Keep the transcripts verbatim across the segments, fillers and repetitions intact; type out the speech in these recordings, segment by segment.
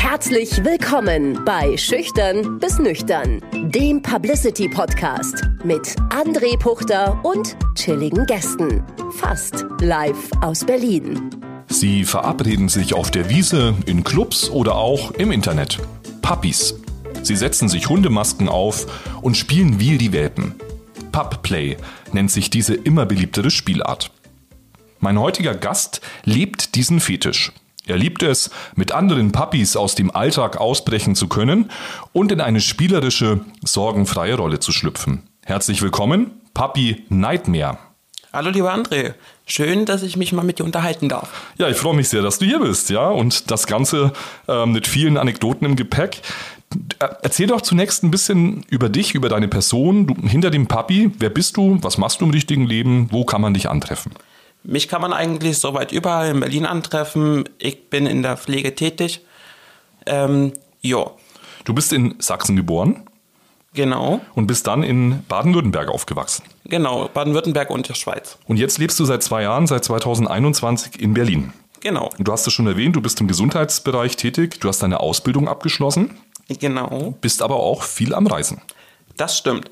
Herzlich willkommen bei Schüchtern bis Nüchtern, dem Publicity-Podcast mit André Puchter und chilligen Gästen. Fast live aus Berlin. Sie verabreden sich auf der Wiese, in Clubs oder auch im Internet. Puppies. Sie setzen sich Hundemasken auf und spielen wie die Welpen. Pupplay nennt sich diese immer beliebtere Spielart. Mein heutiger Gast lebt diesen Fetisch. Er liebt es, mit anderen Puppies aus dem Alltag ausbrechen zu können und in eine spielerische, sorgenfreie Rolle zu schlüpfen. Herzlich willkommen, Puppy Nightmare. Hallo lieber André, schön, dass ich mich mal mit dir unterhalten darf. Ja, ich freue mich sehr, dass du hier bist, ja, und das Ganze äh, mit vielen Anekdoten im Gepäck. Erzähl doch zunächst ein bisschen über dich, über deine Person, du, hinter dem Puppy. Wer bist du, was machst du im richtigen Leben, wo kann man dich antreffen? Mich kann man eigentlich soweit überall in Berlin antreffen. Ich bin in der Pflege tätig. Ähm, ja. Du bist in Sachsen geboren? Genau. Und bist dann in Baden-Württemberg aufgewachsen? Genau, Baden-Württemberg und der Schweiz. Und jetzt lebst du seit zwei Jahren, seit zweitausendeinundzwanzig in Berlin? Genau. Du hast es schon erwähnt, du bist im Gesundheitsbereich tätig, du hast deine Ausbildung abgeschlossen. Genau. Bist aber auch viel am Reisen. Das stimmt.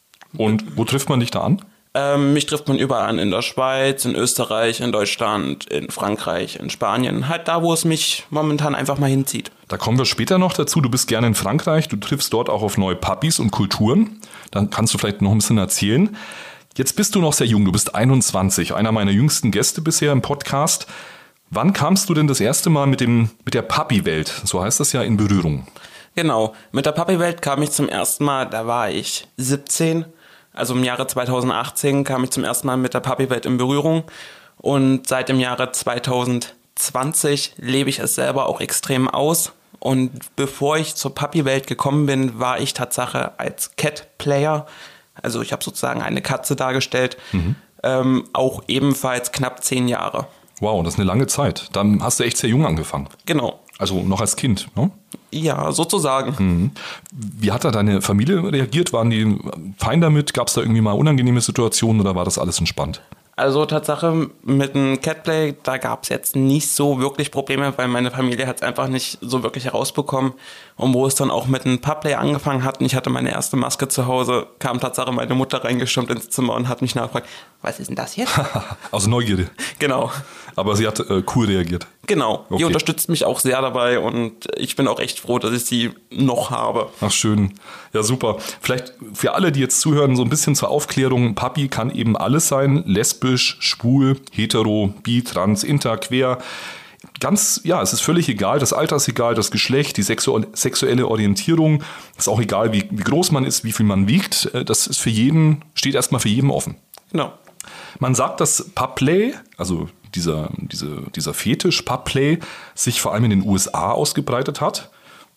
Und wo trifft man dich da an? Ähm, mich trifft man überall an, in der Schweiz, in Österreich, in Deutschland, in Frankreich, in Spanien. Halt da, wo es mich momentan einfach mal hinzieht. Da kommen wir später noch dazu. Du bist gerne in Frankreich, du triffst dort auch auf neue Puppies und Kulturen. Dann kannst du vielleicht noch ein bisschen erzählen. Jetzt bist du noch sehr jung, du bist einundzwanzig, einer meiner jüngsten Gäste bisher im Podcast. Wann kamst du denn das erste Mal mit dem mit der Puppy-Welt, so heißt das ja, in Berührung? Genau, mit der Puppy-Welt kam ich zum ersten Mal, da war ich siebzehn. Also im Jahre zweitausendachtzehn kam ich zum ersten Mal mit der Puppy-Welt in Berührung und seit dem Jahre zweitausendzwanzig lebe ich es selber auch extrem aus. Und bevor ich zur Puppy-Welt gekommen bin, war ich Tatsache als Cat-Player, also ich habe sozusagen eine Katze dargestellt, mhm. ähm, auch ebenfalls knapp zehn Jahre. Wow, das ist eine lange Zeit. Dann hast du echt sehr jung angefangen. Genau. Also noch als Kind, ne? Ja, sozusagen. Mhm. Wie hat da deine Familie reagiert? Waren die fein damit? Gab es da irgendwie mal unangenehme Situationen oder war das alles entspannt? Also Tatsache mit dem Catplay, da gab es jetzt nicht so wirklich Probleme, weil meine Familie hat es einfach nicht so wirklich herausbekommen. Und wo es dann auch mit dem Pupplay angefangen hat, und ich hatte meine erste Maske zu Hause, kam Tatsache meine Mutter reingestürmt ins Zimmer und hat mich nachgefragt, was ist denn das jetzt? Aus Neugierde. Genau. Aber sie hat äh, cool reagiert. Genau, okay. Die unterstützt mich auch sehr dabei und ich bin auch echt froh, dass ich sie noch habe. Ach schön, ja super. Vielleicht für alle, die jetzt zuhören, so ein bisschen zur Aufklärung. Puppy kann eben alles sein, lesbisch, schwul, hetero, bi, trans, inter, quer. Ganz, ja, es ist völlig egal, das Alter ist egal, das Geschlecht, die sexu- sexuelle Orientierung. Es ist auch egal, wie, wie groß man ist, wie viel man wiegt. Das ist für jeden, steht erstmal für jeden offen. Genau. Man sagt, dass Pupplay, also dieser, diese, dieser Fetisch Pupplay, sich vor allem in den U S A ausgebreitet hat.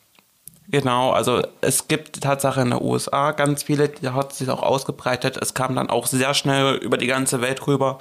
Genau, also es gibt Tatsache in den U S A ganz viele, die hat sich auch ausgebreitet. Es kam dann auch sehr schnell über die ganze Welt rüber.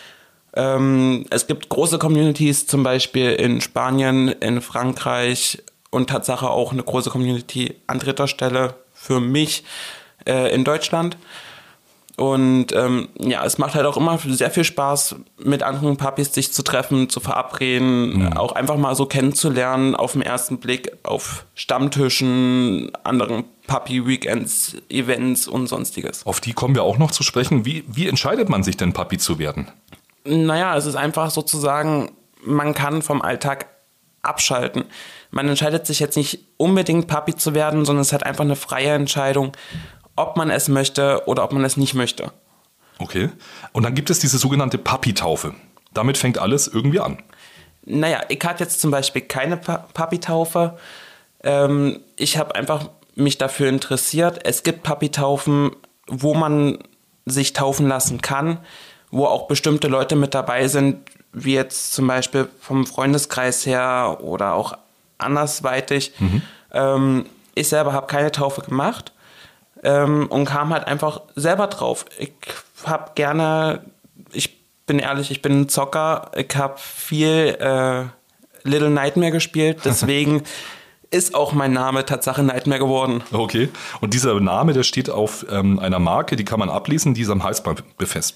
Ähm, es gibt große Communities, zum Beispiel in Spanien, in Frankreich und Tatsache auch eine große Community an dritter Stelle für mich äh, in Deutschland. Und ähm, ja, es macht halt auch immer sehr viel Spaß, mit anderen Puppies sich zu treffen, zu verabreden, mhm. auch einfach mal so kennenzulernen auf den ersten Blick auf Stammtischen, anderen Puppy-Weekends, Events und sonstiges. Auf die kommen wir auch noch zu sprechen. Wie, wie entscheidet man sich denn, Puppy zu werden? Naja, es ist einfach sozusagen, man kann vom Alltag abschalten. Man entscheidet sich jetzt nicht unbedingt Puppy zu werden, sondern es ist halt einfach eine freie Entscheidung, ob man es möchte oder ob man es nicht möchte. Okay. Und dann gibt es diese sogenannte Puppy-Taufe. Damit fängt alles irgendwie an. Naja, ich hatte jetzt zum Beispiel keine Puppy-Taufe. Ähm, ich habe einfach mich dafür interessiert. Es gibt Puppy-Taufen, wo man sich taufen lassen kann, wo auch bestimmte Leute mit dabei sind, wie jetzt zum Beispiel vom Freundeskreis her oder auch andersweitig. Mhm. Ähm, ich selber habe keine Taufe gemacht. Ähm, und kam halt einfach selber drauf. Ich habe gerne, ich bin ehrlich, ich bin ein Zocker, ich habe viel äh, Little Nightmare gespielt, deswegen ist auch mein Name Tatsache Nightmare geworden. Okay, und dieser Name, der steht auf ähm, einer Marke, die kann man ablesen, die ist am Halsband befestigt.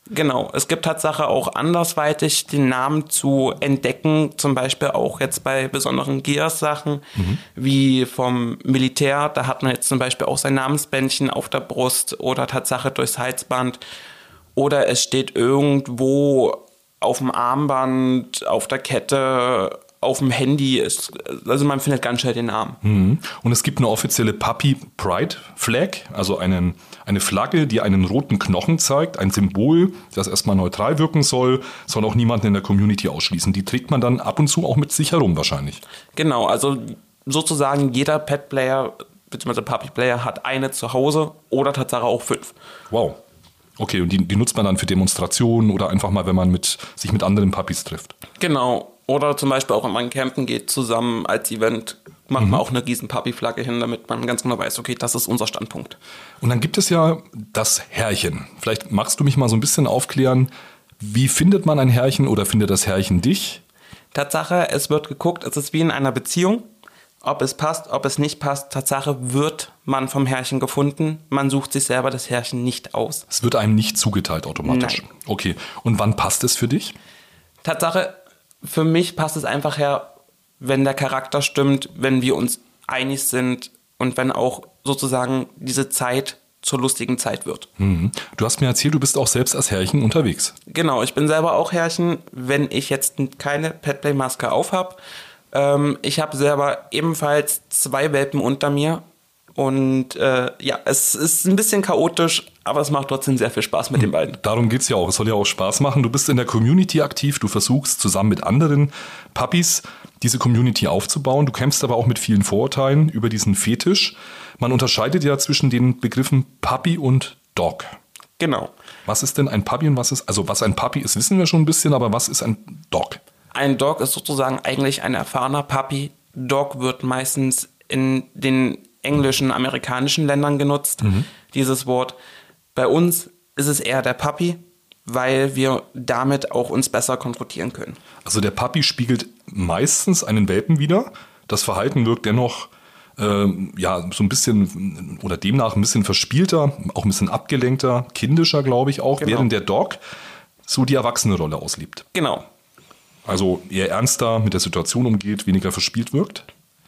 Genau, es gibt Tatsache auch andersweitig den Namen zu entdecken, zum Beispiel auch jetzt bei besonderen Gears-Sachen, mhm. wie vom Militär, da hat man jetzt zum Beispiel auch sein Namensbändchen auf der Brust oder Tatsache durchs Halsband oder es steht irgendwo auf dem Armband, auf der Kette, auf dem Handy ist, also man findet ganz schnell den Namen. Mhm. Und es gibt eine offizielle Puppy Pride Flag, also einen, eine Flagge, die einen roten Knochen zeigt, ein Symbol, das erstmal neutral wirken soll, soll auch niemanden in der Community ausschließen. Die trägt man dann ab und zu auch mit sich herum wahrscheinlich. Genau, also sozusagen jeder Pet-Player bzw. Puppy-Player hat eine zu Hause oder Tatsache auch fünf. Wow. Okay, und die, die nutzt man dann für Demonstrationen oder einfach mal, wenn man mit, sich mit anderen Puppies trifft. Genau. Oder zum Beispiel auch, wenn man campen geht, zusammen als Event, macht mhm. man auch eine riesen Puppy-Flagge hin, damit man ganz genau weiß, okay, das ist unser Standpunkt. Und dann gibt es ja das Herrchen. Vielleicht magst du mich mal so ein bisschen aufklären, wie findet man ein Herrchen oder findet das Herrchen dich? Tatsache, es wird geguckt, es ist wie in einer Beziehung. Ob es passt, ob es nicht passt, Tatsache wird man vom Herrchen gefunden. Man sucht sich selber das Herrchen nicht aus. Es wird einem nicht zugeteilt automatisch? Nein. Okay, und wann passt es für dich? Tatsache, für mich passt es einfach her, wenn der Charakter stimmt, wenn wir uns einig sind und wenn auch sozusagen diese Zeit zur lustigen Zeit wird. Mhm. Du hast mir erzählt, du bist auch selbst als Herrchen unterwegs. Genau, ich bin selber auch Herrchen, wenn ich jetzt keine Petplay-Maske auf habe. Ähm, ich habe selber ebenfalls zwei Welpen unter mir. Und äh, ja, es ist ein bisschen chaotisch, aber es macht trotzdem sehr viel Spaß mit den beiden. Darum geht es ja auch. Es soll ja auch Spaß machen. Du bist in der Community aktiv. Du versuchst zusammen mit anderen Puppies diese Community aufzubauen. Du kämpfst aber auch mit vielen Vorurteilen über diesen Fetisch. Man unterscheidet ja zwischen den Begriffen Puppy und Dog. Genau. Was ist denn ein Puppy und was ist, also was ein Puppy ist, wissen wir schon ein bisschen, aber was ist ein Dog? Ein Dog ist sozusagen eigentlich ein erfahrener Puppy. Dog wird meistens in den englischen, amerikanischen Ländern genutzt, mhm. dieses Wort. Bei uns ist es eher der Puppy, weil wir damit auch uns besser konfrontieren können. Also der Puppy spiegelt meistens einen Welpen wider. Das Verhalten wirkt dennoch ähm, ja, so ein bisschen oder demnach ein bisschen verspielter, auch ein bisschen abgelenkter, kindischer, glaube ich auch, genau. Während der Dog so die erwachsene Rolle auslebt. Genau. Also eher ernster mit der Situation umgeht, weniger verspielt wirkt.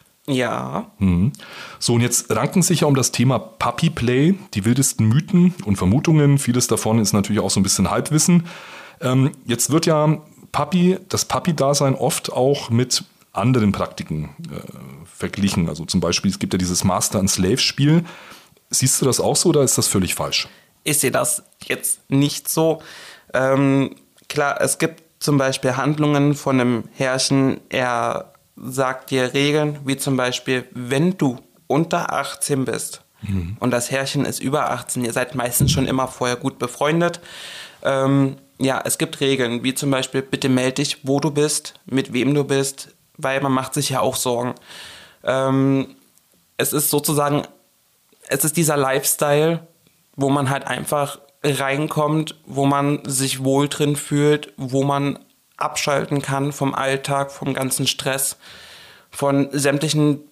Ja. Mhm. So, und jetzt ranken sich ja um das Thema Puppy Play die wildesten Mythen und Vermutungen. Vieles davon ist natürlich auch so ein bisschen Halbwissen. Ähm, jetzt wird ja Puppy, das Puppy-Dasein oft auch mit anderen Praktiken äh, verglichen. Also zum Beispiel, es gibt ja dieses Master-and-Slave-Spiel. Siehst du das auch so oder ist das völlig falsch? Ich sehe das jetzt nicht so. Ähm, klar, es gibt zum Beispiel Handlungen von einem Herrchen, er sagt dir Regeln, wie zum Beispiel, wenn du unter achtzehn bist mhm. und das Herrchen ist über achtzehn, ihr seid meistens schon immer vorher gut befreundet. Ähm, ja, es gibt Regeln, wie zum Beispiel, bitte melde dich, wo du bist, mit wem du bist, weil man macht sich ja auch Sorgen. Ähm, es ist sozusagen, es ist dieser Lifestyle, wo man halt einfach reinkommt, wo man sich wohl drin fühlt, wo man abschalten kann vom Alltag, vom ganzen Stress, von sämtlichen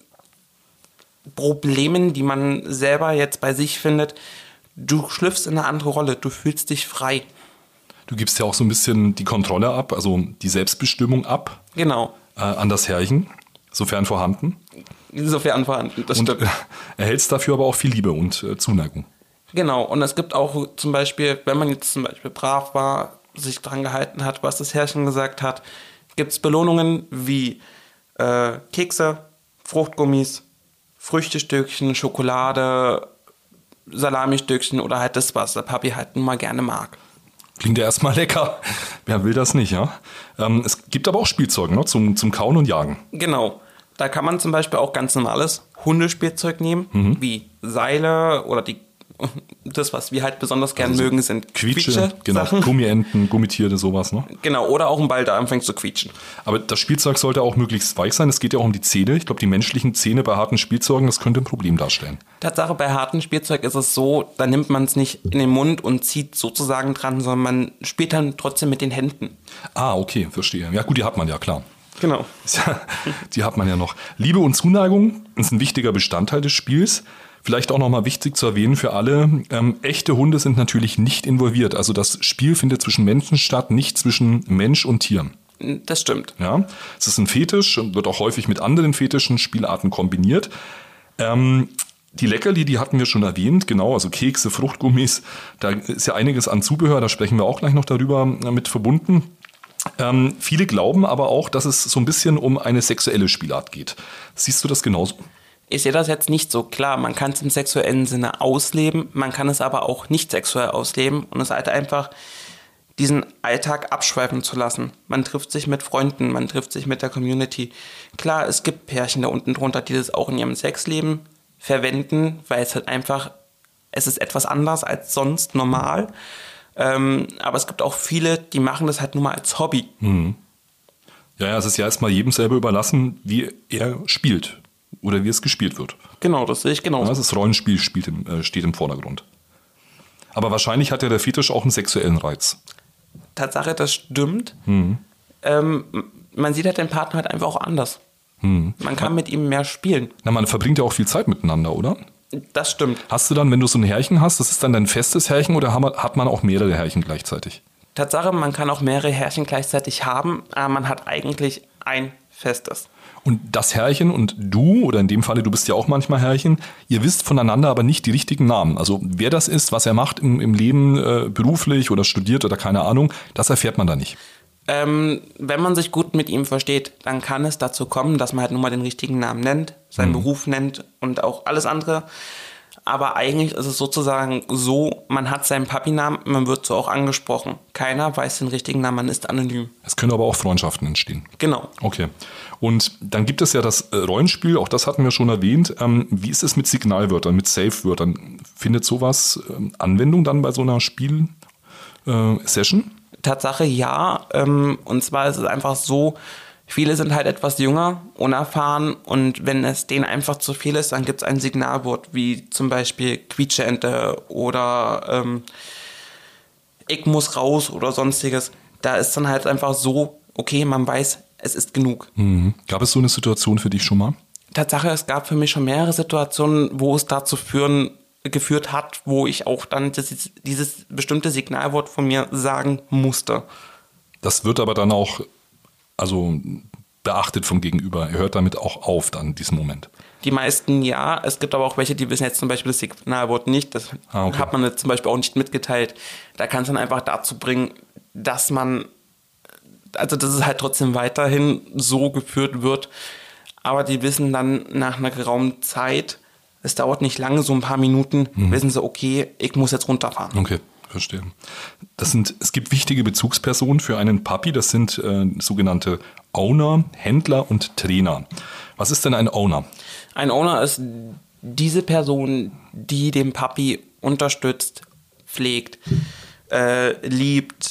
Problemen, die man selber jetzt bei sich findet. Du schlüpfst in eine andere Rolle, du fühlst dich frei. Du gibst ja auch so ein bisschen die Kontrolle ab, also die Selbstbestimmung ab. Genau. Äh, an das Herrchen, sofern vorhanden. Insofern vorhanden, das und stimmt. Äh, erhältst dafür aber auch viel Liebe und äh, Zuneigung. Genau, und es gibt auch zum Beispiel, wenn man jetzt zum Beispiel brav war, sich dran gehalten hat, was das Herrchen gesagt hat, gibt es Belohnungen wie äh, Kekse, Fruchtgummis, Früchtestückchen, Schokolade, Salamistückchen oder halt das, was der Papi halt nun mal gerne mag. Klingt ja erstmal lecker. Wer will das nicht, ja? Ähm, es gibt aber auch Spielzeug, ne? zum, zum Kauen und Jagen. Genau. Da kann man zum Beispiel auch ganz normales Hundespielzeug nehmen, mhm. wie Seile oder die das, was wir halt besonders gern also mögen, sind Quietsche, Quietsche genau, Sachen. Gummienten, Gummitiere, sowas, ne? Genau, oder auch ein Ball, der anfängt zu quietschen. Aber das Spielzeug sollte auch möglichst weich sein. Es geht ja auch um die Zähne. Ich glaube, die menschlichen Zähne bei harten Spielzeugen, das könnte ein Problem darstellen. Tatsache, bei harten Spielzeug ist es so, da nimmt man es nicht in den Mund und zieht sozusagen dran, sondern man spielt dann trotzdem mit den Händen. Ah, okay, verstehe. Ja gut, die hat man ja, klar. Genau. Die hat man ja noch. Liebe und Zuneigung ist ein wichtiger Bestandteil des Spiels. Vielleicht auch nochmal wichtig zu erwähnen für alle, ähm, echte Hunde sind natürlich nicht involviert. Also das Spiel findet zwischen Menschen statt, nicht zwischen Mensch und Tier. Das stimmt. Ja, es ist ein Fetisch und wird auch häufig mit anderen Fetischen, Spielarten kombiniert. Ähm, die Leckerli, die hatten wir schon erwähnt, genau, also Kekse, Fruchtgummis, da ist ja einiges an Zubehör, da sprechen wir auch gleich noch darüber mit verbunden. Ähm, viele glauben aber auch, dass es so ein bisschen um eine sexuelle Spielart geht. Siehst du das genauso? Ich sehe das jetzt nicht so klar. Man kann es im sexuellen Sinne ausleben, man kann es aber auch nicht sexuell ausleben und es halt einfach diesen Alltag abschweifen zu lassen. Man trifft sich mit Freunden, man trifft sich mit der Community. Klar, es gibt Pärchen da unten drunter, die das auch in ihrem Sexleben verwenden, weil es halt einfach, es ist etwas anders als sonst normal. Ähm, aber es gibt auch viele, die machen das halt nur mal als Hobby. Mhm. Ja, ja, es ist ja erstmal jedem selber überlassen, wie er spielt. Oder wie es gespielt wird. Genau, das sehe ich genauso. Ja, das Rollenspiel spielt im, äh, steht im Vordergrund. Aber wahrscheinlich hat ja der Fetisch auch einen sexuellen Reiz. Tatsache, das stimmt. Mhm. Ähm, man sieht halt den Partner halt einfach auch anders. Mhm. Man kann mit ihm mehr spielen. Na, man verbringt ja auch viel Zeit miteinander, oder? Das stimmt. Hast du dann, wenn du so ein Härchen hast, das ist dann dein festes Härchen oder hat man auch mehrere Härchen gleichzeitig? Tatsache, man kann auch mehrere Härchen gleichzeitig haben, aber man hat eigentlich ein festes. Und das Herrchen und du, oder in dem Falle, du bist ja auch manchmal Herrchen, ihr wisst voneinander aber nicht die richtigen Namen. Also wer das ist, was er macht im, im Leben, äh, beruflich oder studiert oder keine Ahnung, das erfährt man da nicht. Ähm, wenn man sich gut mit ihm versteht, dann kann es dazu kommen, dass man halt nur mal den richtigen Namen nennt, seinen mhm. Beruf nennt und auch alles andere. Aber eigentlich ist es sozusagen so, man hat seinen Papi-Namen, man wird so auch angesprochen. Keiner weiß den richtigen Namen, man ist anonym. Es können aber auch Freundschaften entstehen. Genau. Okay. Und dann gibt es ja das Rollenspiel, auch das hatten wir schon erwähnt. Ähm, wie ist es mit Signalwörtern, mit Safe-Wörtern? Findet sowas ähm, Anwendung dann bei so einer Spiel-Session? Äh, Tatsache ja. Ähm, und zwar ist es einfach so, viele sind halt etwas jünger, unerfahren und wenn es denen einfach zu viel ist, dann gibt es ein Signalwort, wie zum Beispiel Quietscheente oder ähm, ich muss raus oder sonstiges. Da ist dann halt einfach so, okay, man weiß, es ist genug. Mhm. Gab es so eine Situation für dich schon mal? Tatsache, es gab für mich schon mehrere Situationen, wo es dazu führen, geführt hat, wo ich auch dann das, dieses bestimmte Signalwort von mir sagen musste. Das wird aber dann auch also beachtet vom Gegenüber. Er hört damit auch auf dann in diesem Moment. Die meisten ja. Es gibt aber auch welche, die wissen jetzt zum Beispiel das Signalwort nicht. Das ah, okay. hat man jetzt zum Beispiel auch nicht mitgeteilt. Da kann es dann einfach dazu bringen, dass man, also dass es halt trotzdem weiterhin so geführt wird. Aber die wissen dann nach einer geraumen Zeit, es dauert nicht lange, so ein paar Minuten, mhm. wissen sie, okay, ich muss jetzt runterfahren. Okay. Verstehe. Das sind, es gibt wichtige Bezugspersonen für einen Puppy, das sind äh, sogenannte Owner, Händler und Trainer. Was ist denn ein Owner? Ein Owner ist diese Person, die den Puppy unterstützt, pflegt, äh, liebt,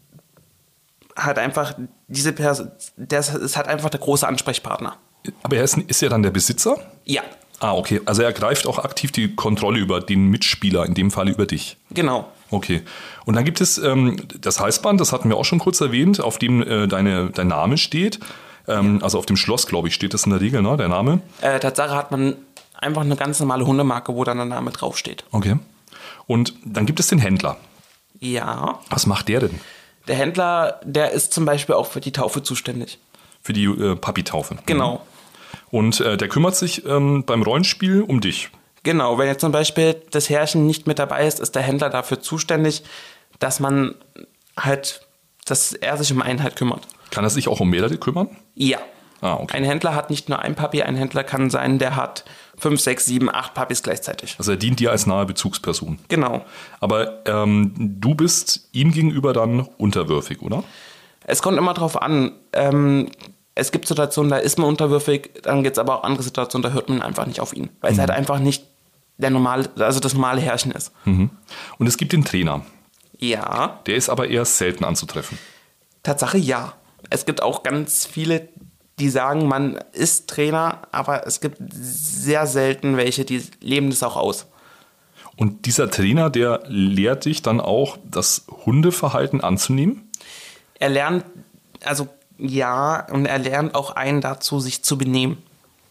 hat einfach diese Person, das ist halt einfach der große Ansprechpartner. Aber er ist, ist ja dann der Besitzer? Ja. Ah, okay. Also er greift auch aktiv die Kontrolle über den Mitspieler, in dem Fall über dich. Genau. Okay. Und dann gibt es ähm, das Halsband, das hatten wir auch schon kurz erwähnt, auf dem äh, deine, dein Name steht. Ähm, ja. Also auf dem Schloss, glaube ich, steht das in der Regel, ne, der Name? Äh, Tatsache hat man einfach eine ganz normale Hundemarke, wo dann der Name draufsteht. Okay. Und dann gibt es den Händler. Ja. Was macht der denn? Der Händler, der ist zum Beispiel auch für die Taufe zuständig. Für die äh, Puppy-Taufe. Genau. Mhm. Und äh, der kümmert sich ähm, beim Rollenspiel um dich. Genau, wenn jetzt zum Beispiel das Herrchen nicht mit dabei ist, ist der Händler dafür zuständig, dass man halt, dass er sich um einen halt kümmert. Kann er sich auch um mehrere kümmern? Ja. Ah, okay. Ein Händler hat nicht nur ein Puppy, ein Händler kann sein, der hat fünf, sechs, sieben, acht Puppys gleichzeitig. Also er dient dir als nahe Bezugsperson. Genau. Aber ähm, du bist ihm gegenüber dann unterwürfig, oder? Es kommt immer drauf an. Ähm, es gibt Situationen, da ist man unterwürfig, dann gibt es aber auch andere Situationen, da hört man einfach nicht auf ihn. Weil mhm. es halt einfach nicht der normale, also das normale Herrchen ist. Mhm. Und es gibt den Trainer. Ja. Der ist aber eher selten anzutreffen. Tatsache ja. Es gibt auch ganz viele, die sagen, man ist Trainer, aber es gibt sehr selten welche, die leben das auch aus. Und dieser Trainer, der lehrt dich dann auch, das Hundeverhalten anzunehmen? Er lernt, also ja, und er lernt auch einen dazu, sich zu benehmen.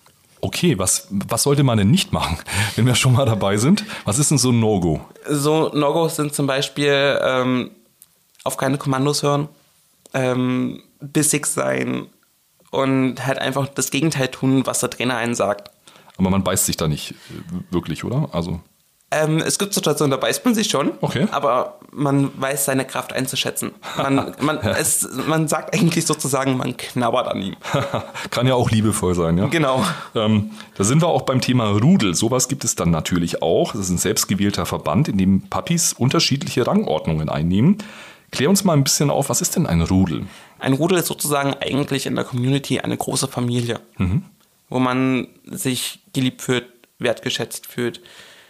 Okay, was, was sollte man denn nicht machen, wenn wir schon mal dabei sind? Was ist denn so ein No-Go? So No-Gos sind zum Beispiel ähm, auf keine Kommandos hören, ähm, bissig sein und halt einfach das Gegenteil tun, was der Trainer einen sagt. Aber man beißt sich da nicht wirklich, oder? Also Ähm, es gibt Situationen, da beißt man sich schon, okay. aber man weiß seine Kraft einzuschätzen. Man, man, es, man sagt eigentlich sozusagen, man knabbert an ihm. Kann ja auch liebevoll sein, ja? Genau. Ähm, da sind wir auch beim Thema Rudel. Sowas gibt es dann natürlich auch. Das ist ein selbstgewählter Verband, in dem Puppies unterschiedliche Rangordnungen einnehmen. Klär uns mal ein bisschen auf, was ist denn ein Rudel? Ein Rudel ist sozusagen eigentlich in der Community eine große Familie, mhm. wo man sich geliebt fühlt, wertgeschätzt fühlt.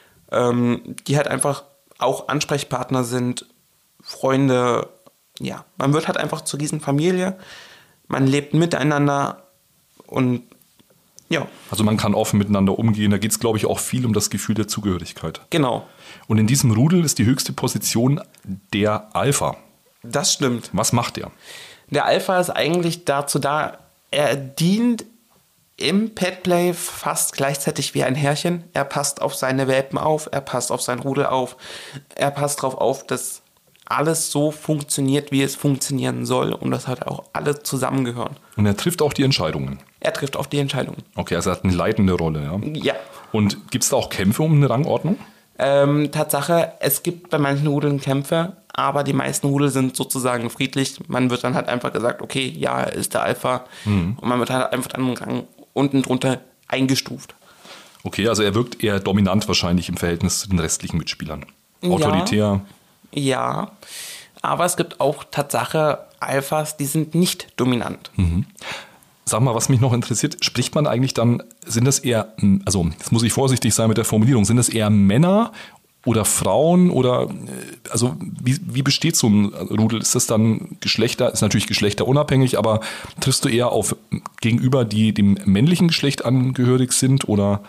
Die halt einfach auch Ansprechpartner sind, Freunde, ja, man wird halt einfach zu diesen Familie, man lebt miteinander und ja. Also man kann offen miteinander umgehen, da geht es, glaube ich, auch viel um das Gefühl der Zugehörigkeit. Genau. Und in diesem Rudel ist die höchste Position der Alpha. Das stimmt. Was macht der? Der Alpha ist eigentlich dazu da, er dient im Petplay fast gleichzeitig wie ein Herrchen. Er passt auf seine Welpen auf, er passt auf sein Rudel auf, er passt darauf auf, dass alles so funktioniert, wie es funktionieren soll und dass halt auch alle zusammengehören. Und er trifft auch die Entscheidungen? Er trifft auch die Entscheidungen. Okay, also er hat eine leitende Rolle, ja? Ja. Und gibt es da auch Kämpfe um eine Rangordnung? Ähm, Tatsache, es gibt bei manchen Rudeln Kämpfe, aber die meisten Rudel sind sozusagen friedlich. Man wird dann halt einfach gesagt, okay, ja, er ist der Alpha. Mhm. Und man wird halt einfach dann Rang unten drunter eingestuft. Okay, also er wirkt eher dominant wahrscheinlich im Verhältnis zu den restlichen Mitspielern. Autoritär. Ja, ja, aber es gibt auch Tatsache Alphas, die sind nicht dominant. Mhm. Sag mal, was mich noch interessiert, spricht man eigentlich dann, sind das eher, also jetzt muss ich vorsichtig sein mit der Formulierung, sind das eher Männer oder Frauen oder, also wie, wie besteht so ein Rudel? Ist das dann Geschlechter, ist natürlich geschlechterunabhängig, aber triffst du eher auf gegenüber, die dem männlichen Geschlecht angehörig sind oder?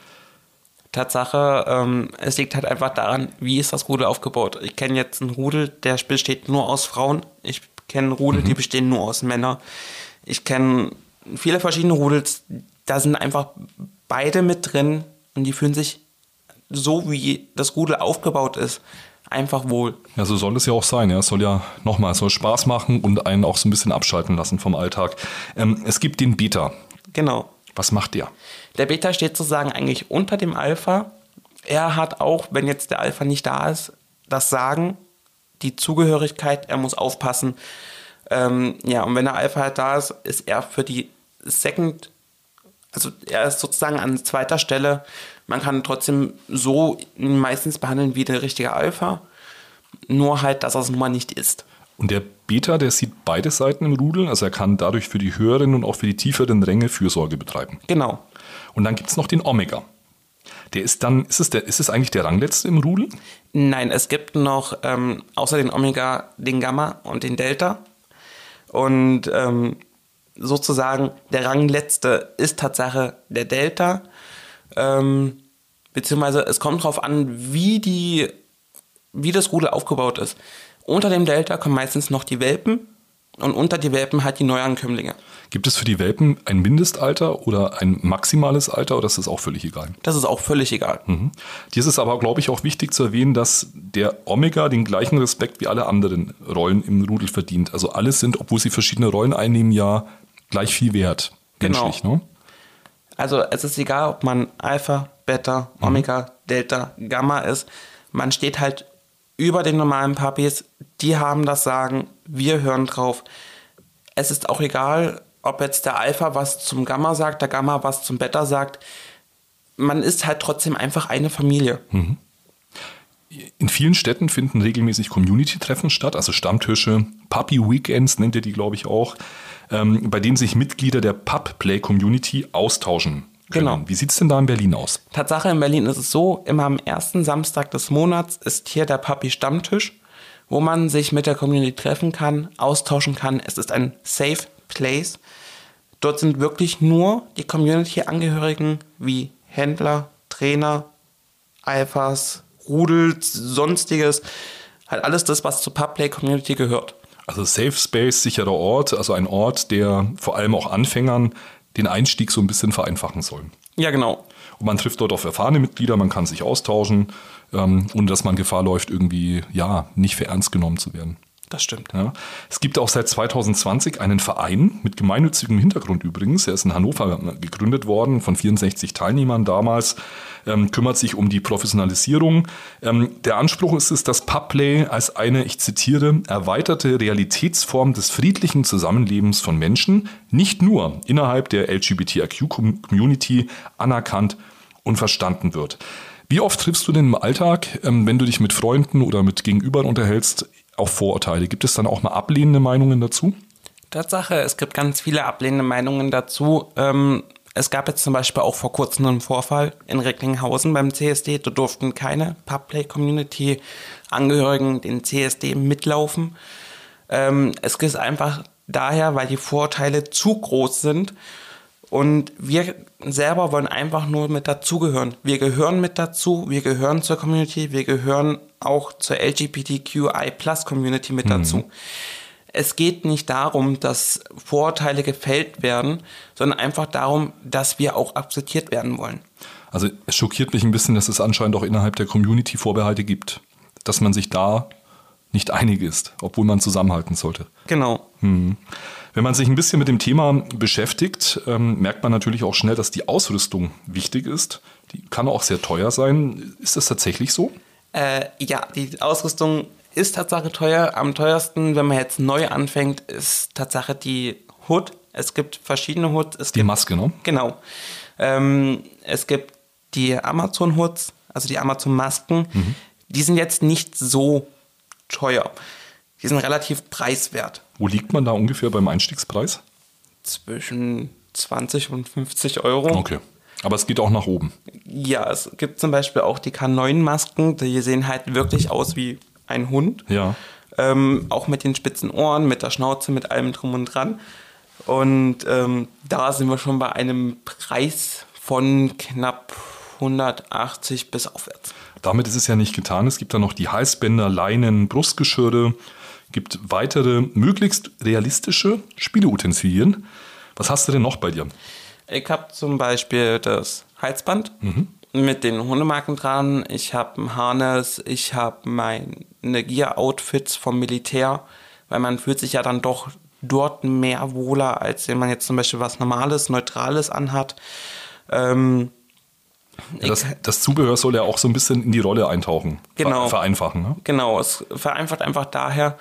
Tatsache, ähm, es liegt halt einfach daran, wie ist das Rudel aufgebaut. Ich kenne jetzt einen Rudel, der besteht nur aus Frauen. Ich kenne Rudel, mhm. die bestehen nur aus Männern. Ich kenne viele verschiedene Rudels, da sind einfach beide mit drin und die fühlen sich so, wie das Rudel aufgebaut ist, einfach wohl. Ja, so soll es ja auch sein. Ja. Es soll ja nochmal, es soll Spaß machen und einen auch so ein bisschen abschalten lassen vom Alltag. Ähm, es gibt den Beta. Genau. Was macht der? Der Beta steht sozusagen eigentlich unter dem Alpha. Er hat auch, wenn jetzt der Alpha nicht da ist, das Sagen, die Zugehörigkeit, er muss aufpassen. Ähm, ja, und wenn der Alpha halt da ist, ist er für die Second, also er ist sozusagen an zweiter Stelle. Man kann trotzdem so ihn meistens behandeln wie der richtige Alpha, nur halt, dass er es nun mal nicht ist. Und der Beta, der sieht beide Seiten im Rudel, also er kann dadurch für die höheren und auch für die tieferen Ränge Fürsorge betreiben. Genau. Und dann gibt es noch den Omega. Der ist dann, ist es, der, ist es eigentlich der Rangletzte im Rudel? Nein, es gibt noch ähm, außer den Omega den Gamma und den Delta. Und ähm, sozusagen der Rangletzte ist Tatsache der Delta. Ähm, beziehungsweise es kommt darauf an, wie, die, wie das Rudel aufgebaut ist. Unter dem Delta kommen meistens noch die Welpen und unter die Welpen halt die Neuankömmlinge. Gibt es für die Welpen ein Mindestalter oder ein maximales Alter oder ist das auch völlig egal? Das ist auch völlig egal. Mhm. Dir ist es aber, glaube ich, auch wichtig zu erwähnen, dass der Omega den gleichen Respekt wie alle anderen Rollen im Rudel verdient. Also alles sind, obwohl sie verschiedene Rollen einnehmen, ja gleich viel wert. Menschlich, genau. Ne? Also es ist egal, ob man Alpha, Beta, Omega, mhm. Delta, Gamma ist. Man steht halt über den normalen Puppies. Die haben das Sagen, wir hören drauf. Es ist auch egal, ob jetzt der Alpha was zum Gamma sagt, der Gamma was zum Beta sagt. Man ist halt trotzdem einfach eine Familie. Mhm. In vielen Städten finden regelmäßig Community-Treffen statt, also Stammtische, Puppy-Weekends nennt ihr die, glaube ich, auch, ähm, bei denen sich Mitglieder der Pup-Play-Community austauschen können. Genau. Wie sieht es denn da in Berlin aus? Tatsache, in Berlin ist es so, immer am ersten Samstag des Monats ist hier der Puppy-Stammtisch, wo man sich mit der Community treffen kann, austauschen kann. Es ist ein Safe Place. Dort sind wirklich nur die Community-Angehörigen wie Händler, Trainer, Alphas, Rudels, sonstiges, halt alles das, was zur Pupplay-Community gehört. Also Safe Space, sicherer Ort, also ein Ort, der vor allem auch Anfängern den Einstieg so ein bisschen vereinfachen sollen. Ja, genau. Und man trifft dort auf erfahrene Mitglieder, man kann sich austauschen, ähm, ohne dass man Gefahr läuft, irgendwie ja nicht für ernst genommen zu werden. Das stimmt. Ja. Es gibt auch seit zwanzig zwanzig einen Verein mit gemeinnützigem Hintergrund übrigens. Er ist in Hannover gegründet worden von vierundsechzig Teilnehmern damals. Ähm, kümmert sich um die Professionalisierung. Ähm, der Anspruch ist es, dass Pubplay als eine, ich zitiere, erweiterte Realitätsform des friedlichen Zusammenlebens von Menschen nicht nur innerhalb der L G B T I Q-Community anerkannt und verstanden wird. Wie oft triffst du denn im Alltag, ähm, wenn du dich mit Freunden oder mit Gegenübern unterhältst, auf Vorurteile? Gibt es dann auch mal ablehnende Meinungen dazu? Tatsache, es gibt ganz viele ablehnende Meinungen dazu. Ähm, es gab jetzt zum Beispiel auch vor kurzem einen Vorfall in Recklinghausen beim C S D. Da durften keine Pubplay-Community-Angehörigen den C S D mitlaufen. Ähm, es ist einfach daher, weil die Vorurteile zu groß sind. Und wir selber wollen einfach nur mit dazugehören. Wir gehören mit dazu, wir gehören zur Community, wir gehören auch zur L G B T Q I Plus Community mit dazu. Mhm. Es geht nicht darum, dass Vorurteile gefällt werden, sondern einfach darum, dass wir auch akzeptiert werden wollen. Also es schockiert mich ein bisschen, dass es anscheinend auch innerhalb der Community Vorbehalte gibt, dass man sich da nicht einig ist, obwohl man zusammenhalten sollte. Genau. Mhm. Wenn man sich ein bisschen mit dem Thema beschäftigt, ähm, merkt man natürlich auch schnell, dass die Ausrüstung wichtig ist. Die kann auch sehr teuer sein. Ist das tatsächlich so? Äh, ja, die Ausrüstung ist Tatsache teuer. Am teuersten, wenn man jetzt neu anfängt, ist Tatsache die Hood. Es gibt verschiedene Hoods. Es die gibt, Maske, ne? Genau. Ähm, es gibt die Amazon-Hoods, also die Amazon-Masken. Mhm. Die sind jetzt nicht so teuer. Die sind relativ preiswert. Wo liegt man da ungefähr beim Einstiegspreis? Zwischen zwanzig und fünfzig Euro. Okay, aber es geht auch nach oben. Ja, es gibt zum Beispiel auch die K neun Masken, die sehen halt wirklich aus wie ein Hund. Ja. Ähm, auch mit den spitzen Ohren, mit der Schnauze, mit allem drum und dran. Und ähm, da sind wir schon bei einem Preis von knapp hundertachtzig bis aufwärts. Damit ist es ja nicht getan. Es gibt da noch die Halsbänder, Leinen, Brustgeschirre. Gibt weitere, möglichst realistische Spieleutensilien. Was hast du denn noch bei dir? Ich habe zum Beispiel das Halsband mhm. mit den Hundemarken dran. Ich habe ein Harness. Ich habe meine Gear-Outfits vom Militär, weil man fühlt sich ja dann doch dort mehr wohler, als wenn man jetzt zum Beispiel was Normales, Neutrales anhat. Ähm, Ja, das, das Zubehör soll ja auch so ein bisschen in die Rolle eintauchen, genau. vereinfachen. Ne? Genau, es vereinfacht einfach daher,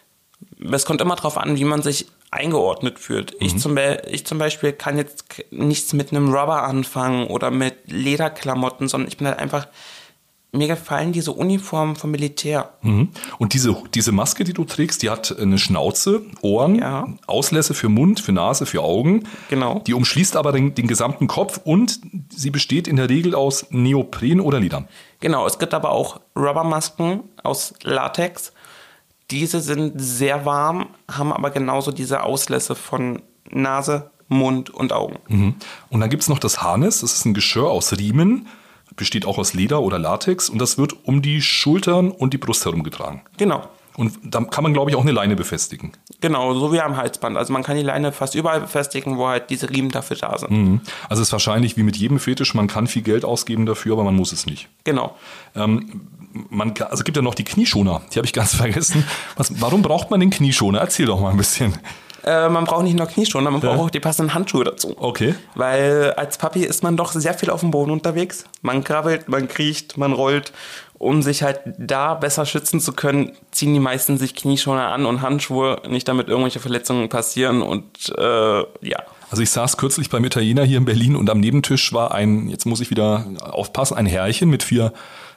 es kommt immer darauf an, wie man sich eingeordnet fühlt. Mhm. Ich, zum Be- ich zum Beispiel kann jetzt nichts mit einem Rubber anfangen oder mit Lederklamotten, sondern ich bin halt einfach, mir gefallen diese Uniformen vom Militär. Mhm. Und diese, diese Maske, die du trägst, die hat eine Schnauze, Ohren, ja. Auslässe für Mund, für Nase, für Augen. Genau. Die umschließt aber den, den gesamten Kopf und sie besteht in der Regel aus Neopren oder Leder. Genau, es gibt aber auch Rubbermasken aus Latex. Diese sind sehr warm, haben aber genauso diese Auslässe von Nase, Mund und Augen. Mhm. Und dann gibt es noch das Harness, das ist ein Geschirr aus Riemen, besteht auch aus Leder oder Latex und das wird um die Schultern und die Brust herum getragen. Genau. Und da kann man, glaube ich, auch eine Leine befestigen. Genau, so wie am Halsband. Also man kann die Leine fast überall befestigen, wo halt diese Riemen dafür da sind. Mhm. Also es ist wahrscheinlich wie mit jedem Fetisch, man kann viel Geld ausgeben dafür, aber man muss es nicht. Genau. Ähm, man kann, also es gibt ja noch die Knieschoner, die habe ich ganz vergessen. Was, warum braucht man den Knieschoner? Erzähl doch mal ein bisschen. Äh, man braucht nicht nur Knieschoner, man ja. braucht auch die passenden Handschuhe dazu. Okay. Weil als Papi ist man doch sehr viel auf dem Boden unterwegs. Man krabbelt, man kriecht, man rollt. Um sich halt da besser schützen zu können, ziehen die meisten sich Knieschoner an und Handschuhe, nicht damit irgendwelche Verletzungen passieren und äh, ja. Also ich saß kürzlich beim Italiener hier in Berlin und am Nebentisch war ein, jetzt muss ich wieder aufpassen, ein Herrchen mit vier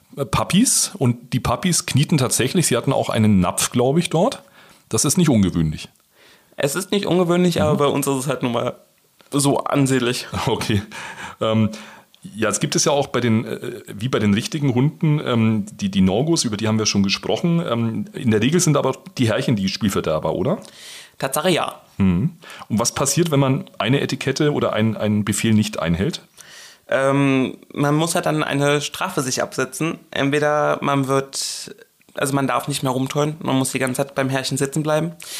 Papis und die Papis knieten tatsächlich, sie hatten auch einen Napf, glaube ich, dort. Das ist nicht ungewöhnlich. Es ist nicht ungewöhnlich, mhm. aber bei uns ist es halt nun mal so ansehnlich. Okay. Ähm, ja, es gibt es ja auch bei den, äh, wie bei den richtigen Hunden, ähm, die, die Norgos, über die haben wir schon gesprochen. Ähm, in der Regel sind aber die Herrchen die Spielverderber, oder? Tatsache ja. Mhm. Und was passiert, wenn man eine Etikette oder ein, einen Befehl nicht einhält? Ähm, man muss halt dann eine Strafe sich absetzen. Entweder man wird, also man darf nicht mehr rumtollen, man muss die ganze Zeit beim Herrchen sitzen bleiben.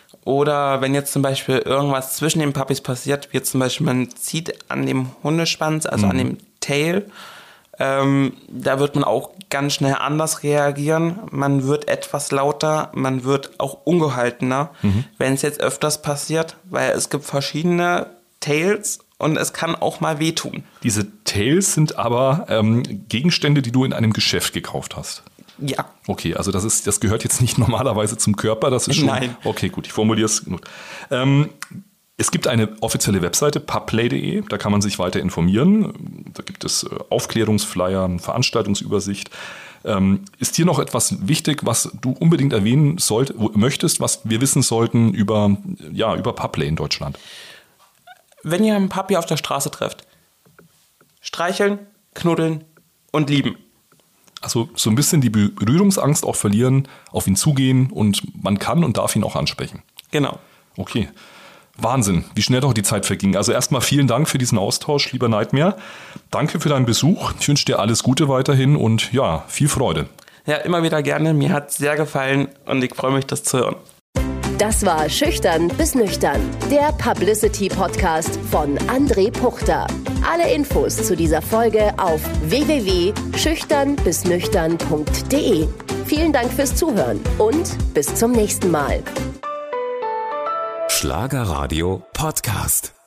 Oder wenn jetzt zum Beispiel irgendwas zwischen den Puppies passiert, wie zum Beispiel man zieht an dem Hundeschwanz, also mhm. an dem Tail, ähm, da wird man auch ganz schnell anders reagieren. Man wird etwas lauter, man wird auch ungehaltener, mhm. wenn es jetzt öfters passiert, weil es gibt verschiedene Tails und es kann auch mal wehtun. Diese Tails sind aber ähm, Gegenstände, die du in einem Geschäft gekauft hast. Ja. Okay, also das ist, das gehört jetzt nicht normalerweise zum Körper, das ist schon... Nein. Okay, gut, ich formuliere es genug. Ähm, es gibt eine offizielle Webseite, pupplay punkt de, da kann man sich weiter informieren. Da gibt es Aufklärungsflyer, eine Veranstaltungsübersicht. Ähm, ist hier noch etwas wichtig, was du unbedingt erwähnen sollt, möchtest, was wir wissen sollten über, ja, über Pupplay in Deutschland? Wenn ihr einen Puppy auf der Straße trefft, streicheln, knuddeln und lieben. Also so ein bisschen die Berührungsangst auch verlieren, auf ihn zugehen und man kann und darf ihn auch ansprechen. Genau. Okay. Wahnsinn, wie schnell doch die Zeit verging. Also erstmal vielen Dank für diesen Austausch, lieber Nightmare. Danke für deinen Besuch. Ich wünsche dir alles Gute weiterhin und ja, viel Freude. Ja, immer wieder gerne. Mir hat es sehr gefallen und ich freue mich, das zu hören. Das war Schüchtern bis Nüchtern, der Publicity-Podcast von André Puchter. Alle Infos zu dieser Folge auf w w w punkt schüchtern bis nüchtern punkt de. Vielen Dank fürs Zuhören und bis zum nächsten Mal. Schlagerradio Podcast.